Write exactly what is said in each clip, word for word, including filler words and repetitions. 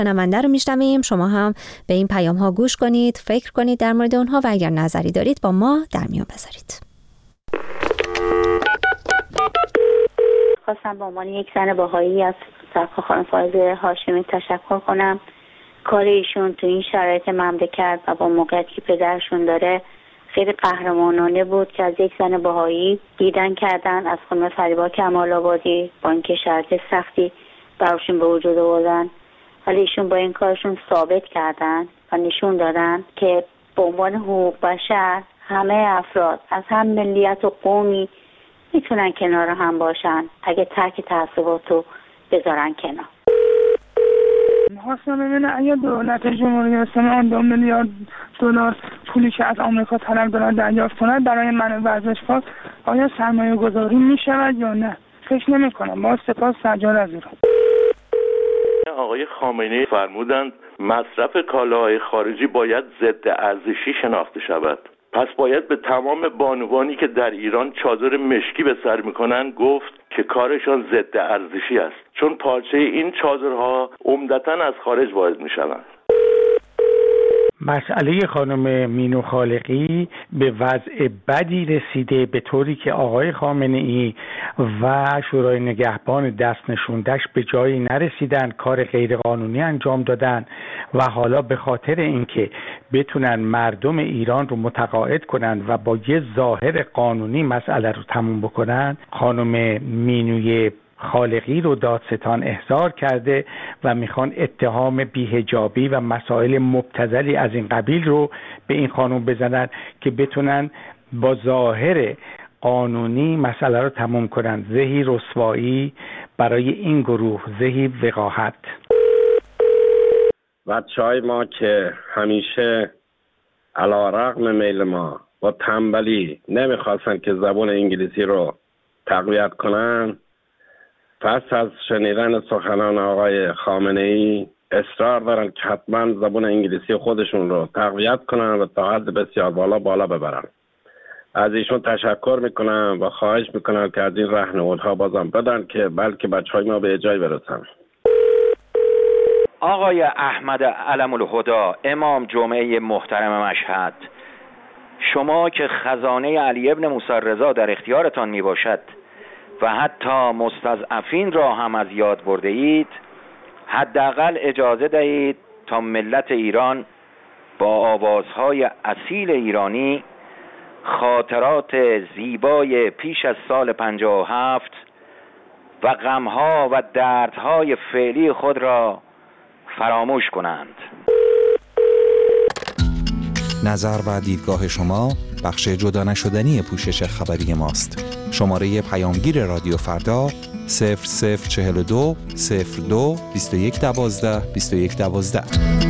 شنونده رو میشنویم. شما هم به این پیام ها گوش کنید، فکر کنید در مورد اونها و اگر نظری دارید با ما در میون بذارید. خواستم به عنوان یک زن بهایی از سرکار خانم فائزه هاشمی تشکر کنم. کار ایشون تو این شرایط مملکت و با موقعیتی که پدرشون داره خیلی قهرمانانه بود که از یک زن بهایی دیدن کردن، از خانم فریبا کمال آبادی با اینکه شرایط سختی براشون به وجود آوردن، ولی ایشون با این کارشون ثابت کردن و نشون دادن که به عنوان حقوق بشر همه افراد از هم ملیت و قومی میتونن کنار هم باشن اگه ترک تعصباتو بذارن کنار. می‌خواستم ببینم اگه دولت جمهوری اسلامی آن دو میلیارد دلار پولی که از آمریکا طلب دارن دریافت کند برای من ورزشکار آیا سرمایه گذاری میشود یا نه؟ فکر نمی کنم. با سپاس سجاد از ایران. آقای خامنه‌ای فرمودند مصرف کالاهای خارجی باید ضد ارزشی شناخته شود. پس باید به تمام بانوانی که در ایران چادر مشکی به سر میکنن گفت که کارشان ضد ارزشی است، چون پارچه این چادرها عمدتاً از خارج وارد میشوند. مسئله خانم مینو خالقی به وضع بدی رسیده به طوری که آقای خامنه‌ای و شورای نگهبان دست نشوندش به جایی نرسیدن، کار غیرقانونی انجام دادن و حالا به خاطر اینکه بتونن مردم ایران رو متقاعد کنن و با یه ظاهر قانونی مسئله رو تموم بکنن، خانم مینوی خالقی رو دادستان احضار کرده و میخوان اتهام بی‌حجابی و مسائل مبتذلی از این قبیل رو به این خانم بزنن که بتونن با ظاهر قانونی مسئله رو تموم کنن. زهی رسوایی برای این گروه، زهی وقاحت. بچه‌های ما که همیشه علی‌رغم میل ما با تنبلی نمیخواستن که زبان انگلیسی رو تقویت کنن، پس از شنیدن سخنان آقای خامنه‌ای اصرار دارن که حتما زبان انگلیسی خودشون رو تقویت کنن و تا حد بسیار بالا بالا ببرن. از ایشون تشکر میکنم و خواهش میکنم که از این راهنمودها بازم بدن که بلکه بچهای ما به جای برسن. آقای احمد علم الهدا، امام جمعه محترم مشهد، شما که خزانه علی ابن موسی رضا در اختیارتان می باشد و حتی مستضعفین را هم از یاد برده اید، حداقل اجازه دهید تا ملت ایران با آوازهای اصیل ایرانی خاطرات زیبای پیش از سال پنجاه و هفت و غمها و دردهای فعلی خود را فراموش کنند. نظر و دیدگاه شما بخش جدا نشدنی پوشش خبری ماست. شماره پیامگیر رادیو فردا صفر صفر چهل و دو صفر دو بیست و یک دوازده بیست و یک دوازده.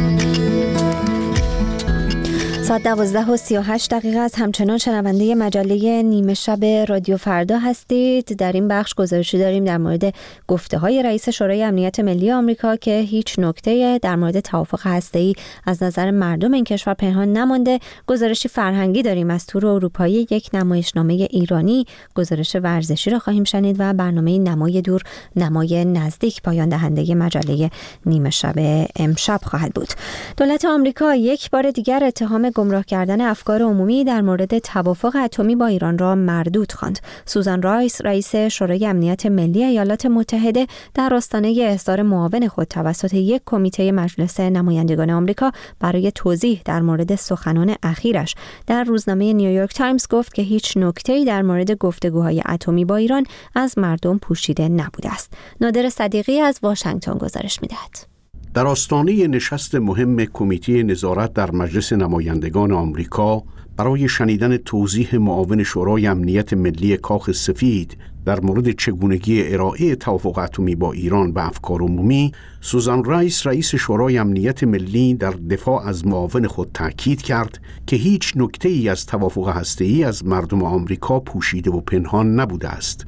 ساعت دوازده و سی و هشت دقیقه است. همچنان شنونده مجله نیمه شب رادیو فردا هستید. در این بخش گزارشی داریم در مورد گفته های رئیس شورای امنیت ملی آمریکا که هیچ نکته در مورد توافق هسته‌ای از نظر مردم این کشور پنهان نمانده. گزارشی فرهنگی داریم از تور اروپایی یک نمایشنامه ایرانی. گزارش ورزشی را خواهیم شنید و برنامه نمای دور نمای نزدیک پایان دهنده مجله نیمه شب امشب خواهد بود. دولت آمریکا یک بار دیگر اتهام گمراه کردن افکار عمومی در مورد توافق اتمی با ایران را مردود خواند. سوزان رایس، رئیس شورای امنیت ملی ایالات متحده، در آستانه احضار معاون خود توسط یک کمیته مجلس نمایندگان آمریکا برای توضیح در مورد سخنان اخیرش در روزنامه نیویورک تایمز گفت که هیچ نکته‌ای در مورد گفتگوهای اتمی با ایران از مردم پوشیده نبوده است. نادر صدیقی از واشنگتن گزارش می‌دهد. در آستانه نشست مهم کمیته نظارت در مجلس نمایندگان آمریکا برای شنیدن توضیح معاون شورای امنیت ملی کاخ سفید در مورد چگونگی ارائه توافق اتمی با ایران به افکار عمومی، سوزان رایس، رئیس شورای امنیت ملی، در دفاع از معاون خود تاکید کرد که هیچ نکته‌ای از توافق هسته‌ای از مردم آمریکا پوشیده و پنهان نبوده است.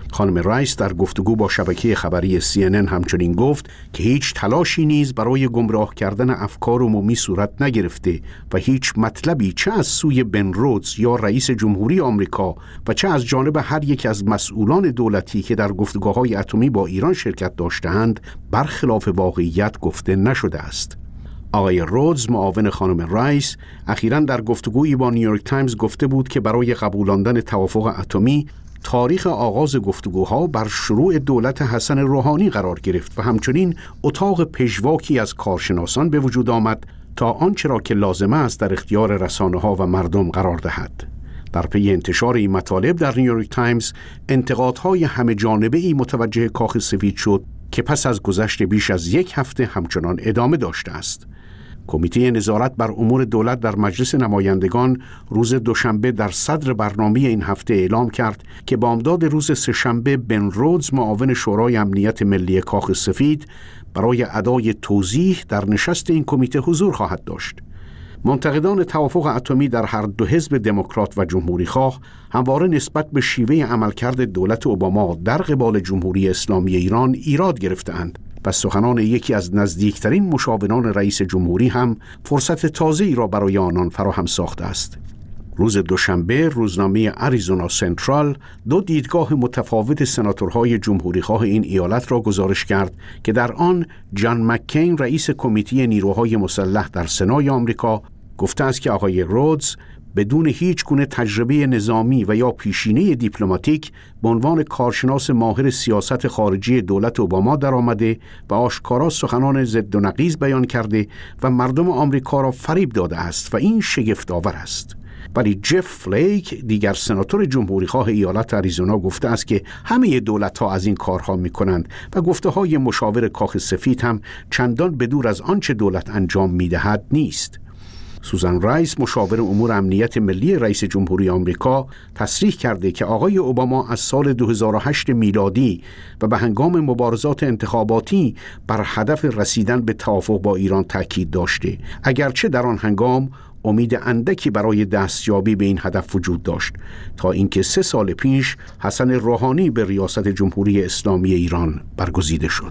خانم رایس در گفتگو با شبکه خبری سی ان ان همچنین گفت که هیچ تلاشی نیز برای گمراه کردن افکار عمومی صورت نگرفته و هیچ مطلبی چه از سوی بن رودز یا رئیس جمهوری آمریکا و چه از جانب هر یک از مسئولان دولتی که در گفتگوهای اتمی با ایران شرکت داشته‌اند برخلاف واقعیت گفته نشده است. آقای رودز معاون خانم رایس اخیراً در گفتگویی با نیویورک تایمز گفته بود که برای قبولاندن توافق اتمی تاریخ آغاز گفتگوها بر شروع دولت حسن روحانی قرار گرفت و همچنین اتاق پژواکی از کارشناسان به وجود آمد تا آنچه را که لازم است در اختیار رسانه‌ها و مردم قرار دهد. در پی انتشار این مطالب در نیویورک تایمز انتقادهای همه جانبه‌ای متوجه کاخ سفید شد که پس از گذشت بیش از یک هفته همچنان ادامه داشته است. کمیته نظارت بر امور دولت در مجلس نمایندگان روز دوشنبه در صدر برنامه این هفته اعلام کرد که بامداد روز سه‌شنبه بن رودز معاون شورای امنیت ملی کاخ سفید برای ادای توضیح در نشست این کمیته حضور خواهد داشت. منتقدان توافق اتمی در هر دو حزب دموکرات و جمهوری‌خواه همواره نسبت به شیوه عملکرد دولت اوباما در قبال جمهوری اسلامی ایران ایراد گرفته‌اند و سخنان یکی از نزدیکترین مشاوران رئیس جمهوری هم فرصت تازه‌ای را برای آنان فراهم ساخته است. روز دوشنبه روزنامه اریزونا سنترال دو دیدگاه متفاوت سناتورهای جمهوریخواه این ایالت را گزارش کرد که در آن جان مککین رئیس کمیته نیروهای مسلح در سنای آمریکا گفته است که آقای رودز بدون هیچ گونه تجربه نظامی و یا پیشینه دیپلماتیک به عنوان کارشناس ماهر سیاست خارجی دولت اوباما درآمده و آشکارا سخنان ضد و نقیض بیان کرده و مردم آمریکا را فریب داده است و این شگفت‌آور است. ولی جف فلیک دیگر سناتور جمهوریخواه ایالت اریزونا گفته است که همه دولت‌ها از این کارها می‌کنند و گفته‌های مشاور کاخ سفید هم چندان بدور از آنچه دولت انجام می‌دهد نیست. سوزان رایس مشاور امور امنیت ملی رئیس جمهوری آمریکا تصریح کرده که آقای اوباما از سال دو هزار و هشت میلادی و به هنگام مبارزات انتخاباتی بر هدف رسیدن به توافق با ایران تاکید داشته، اگرچه در آن هنگام امید اندکی برای دستیابی به این هدف وجود داشت تا اینکه سه سال پیش حسن روحانی به ریاست جمهوری اسلامی ایران برگزیده شد.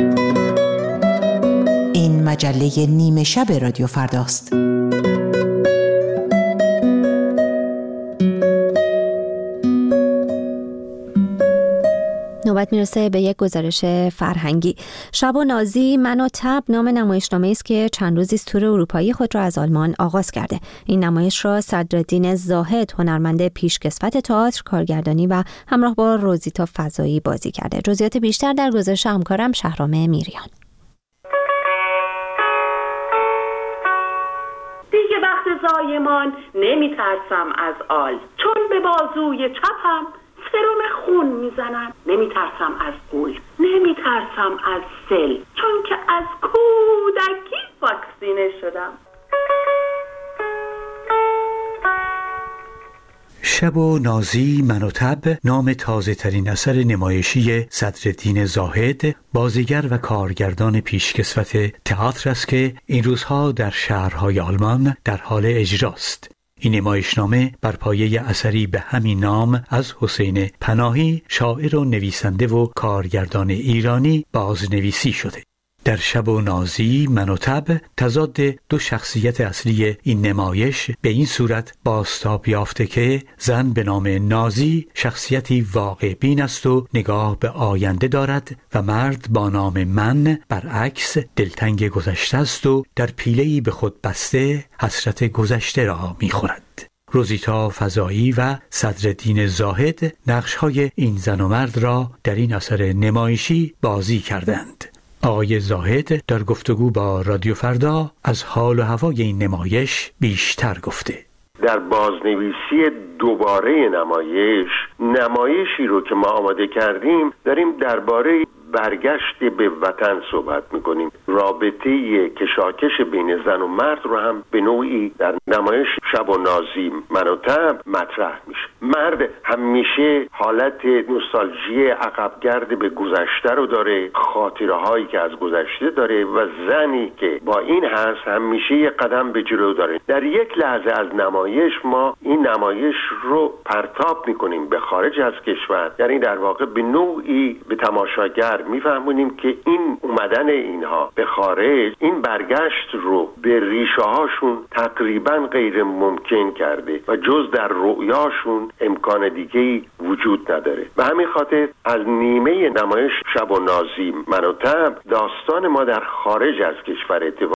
این مجله نیمه شب رادیو فرداست. نوبت میرسه به یک گزارش فرهنگی. شب و نازی من و تب نام نمایشنامه‌ای است که چند روزی است تور اروپایی خود را از آلمان آغاز کرده. این نمایش را صدرالدین زاهد، هنرمند پیشکسوت تئاتر، کارگردانی و همراه با روزیتا فضایی بازی کرده. جزئیات بیشتر در گزارش همکارم شهرام میریان. دیگه وقت زایمان نمیترسم از آل، چون به بازوی چپم سرم خون میزنن. نمیترسم از غول، نمیترسم از سل، چون که از کودکی واکسینه شدم. شب و نازی من و تب نام تازه ترین اثر نمایشی صدرالدین زاهد، بازیگر و کارگردان پیشکسوت تئاتر است که این روزها در شهرهای آلمان در حال اجراست. این نمایشنامه بر پایه اثری به همین نام از حسین پناهی، شاعر و نویسنده و کارگردان ایرانی، بازنویسی شده. در شب و نازی من و تب تضاد دو شخصیت اصلی این نمایش به این صورت بازتاب یافته که زن به نام نازی شخصیتی واقع بین است و نگاه به آینده دارد و مرد با نام من برعکس دلتنگ گذشته است و در پیله‌ای به خود بسته حسرت گذشته را می‌خورد. روزیتا فضایی و صدرالدین زاهد نقش‌های این زن و مرد را در این اثر نمایشی بازی کردند. آقای زاهد در گفتگو با رادیو فردا از حال و هوای این نمایش بیشتر گفته. در بازنویسی دوباره نمایش، نمایشی رو که ما آماده کردیم داریم درباره برگشت به وطن صحبت میکنیم. رابطه کشاکش بین زن و مرد رو هم به نوعی در نمایش شب و نازی من و تب مطرح میشه. مرد همیشه حالت نوستالژی عقبگرد به گذشته رو داره، خاطره هایی که از گذشته داره، و زنی که با این هست همیشه یه قدم به جلو داره. در یک لحظه از نمایش ما این نمایش رو پرتاب میکنیم به خارج از کشور، یعنی در واقع به نوعی به تماشاگر میفهمونیم که این اومدن اینها به خارج این برگشت رو به ریشه هاشون تقریبا غیر ممکن کرده و جز در رؤیاشون امکان دیگه‌ای وجود نداره. به همین خاطر از نیمه نمایش شب و نازی من و تب داستان ما در خارج از کشور